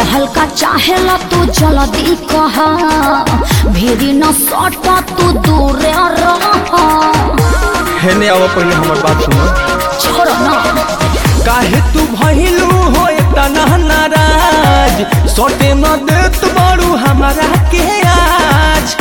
कहल का चाहेला तू जल्दी कहा भेरी न सटा तू दूर रह। हेने आवा पहले हमार बात सुनो। छोड़ ना काहे तू भइलू हो तना नाराज सोटे न देत बारू हमारा के आज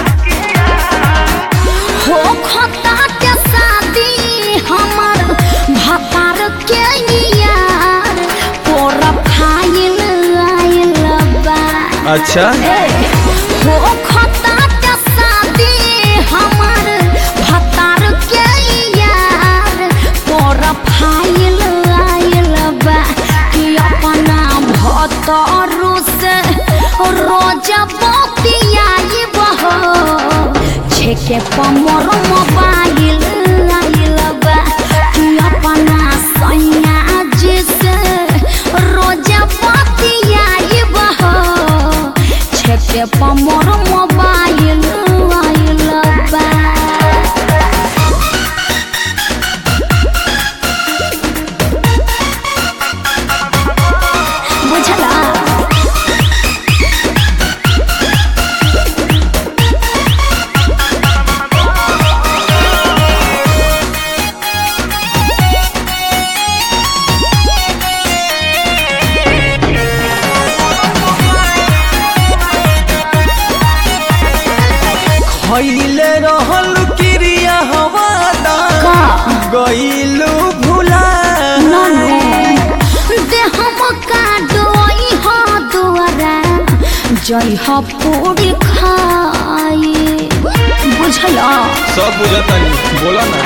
हो खता के शादी हमार भतार के यार पूरा फाइल आइल बा। अच्छा हो खता के शादी हमार भतार के यार पूरा फाइल आइल बा कि अपना भतारू से रोज बतियाई बहो छेके पमर मोबाइल आइल बा कि अपना सैया जी से रोज बतियाई बहो छेके पमर मोबाइल आइल बा। बुझला खइले रहल क्रिया हवादा गइलू भुला जय पूरी खाए बुझला सब बुझतानी बोला ना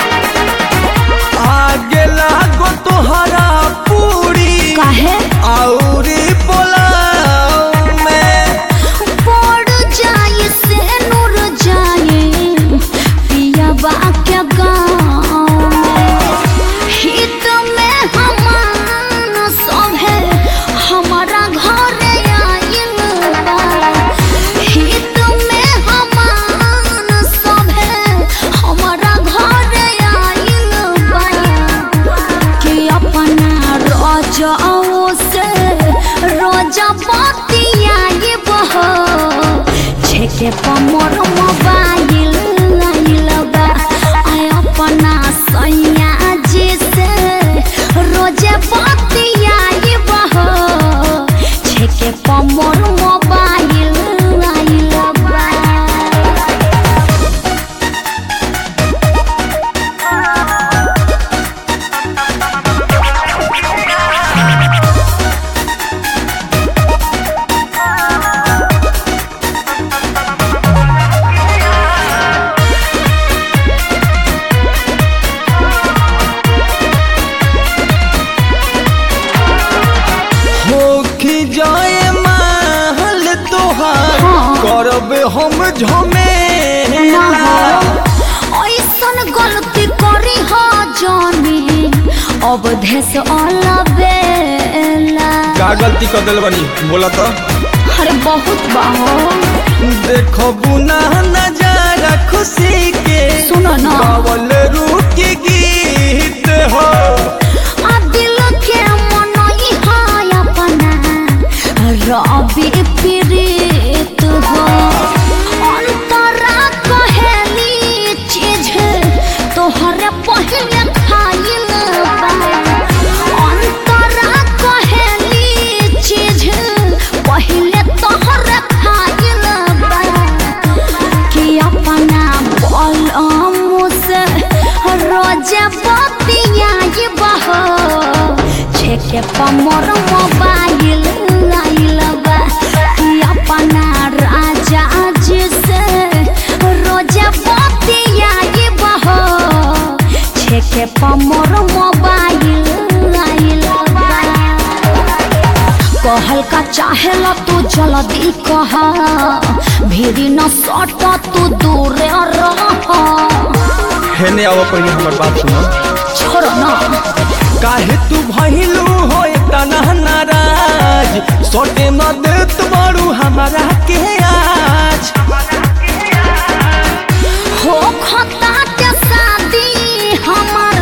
आगे लागो तोहरा पूरी काहे औरी बोला मैं पड़ जाए से नूर जाए पिया बा के गाँव हित में हमान सब है हमारा घर आइल बा। हित में हमान सब है हमारा घर आइल बा कि अपना रोजाओ से रोजा बतियाई बहो छेके पमर मोबाइल आइल बा। आय अपना सैया जी से रोजे बतियाई बहो छेके पमर मोबाइल आइल बा। होखी जाए महल तोहार करब हम झमेला ऐसन गलती करी हो जानी अब देश अलबेला। का गलती कर दिल बनी बोला तो अरे बहुत बाहो देखबू ना नजारा खुशी के सुनो ना गावल रूकी गीत हो आ दिल के मनई है अपना रबी प्रीत हो अंतरा कहेली चीज तोहरे पहले खाइल बा। अंतरा कहेली चीज पहले तोहरे खाइल बा कि अपना बलम से रोज बतियाई बहो छेके पमर मोबाइल आइल बा कि अपना राजा जी से रोज बतियाई बहो छेके पमर मोबाइल आइल बा। कहल का चाहेला तू जल्दी कहा भेरी न सटा तू दूर रह। हेने आवा पहले हमार बात सुनो। छोड़ ना काहे तू भइलू हो तना नाराज सोटे न देत बारू हमारा के आज हो खता के शादी हमार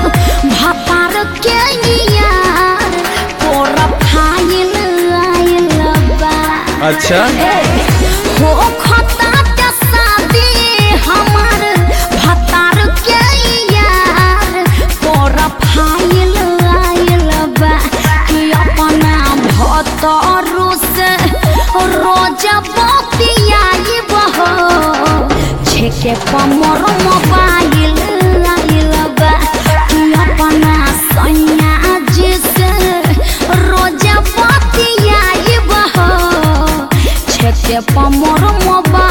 भतार के यार पूरा फाइल आइल बा। अच्छा हो खता ते शादी हमार भतार के यार तोरा फाइल आइल बा कि अपना भतारू से रोज बतियाई बहो छेके पमर मोबाइल आइल बा कि अपना सैया जी से रोज बतियाई बहो छेके पमर मोबाइल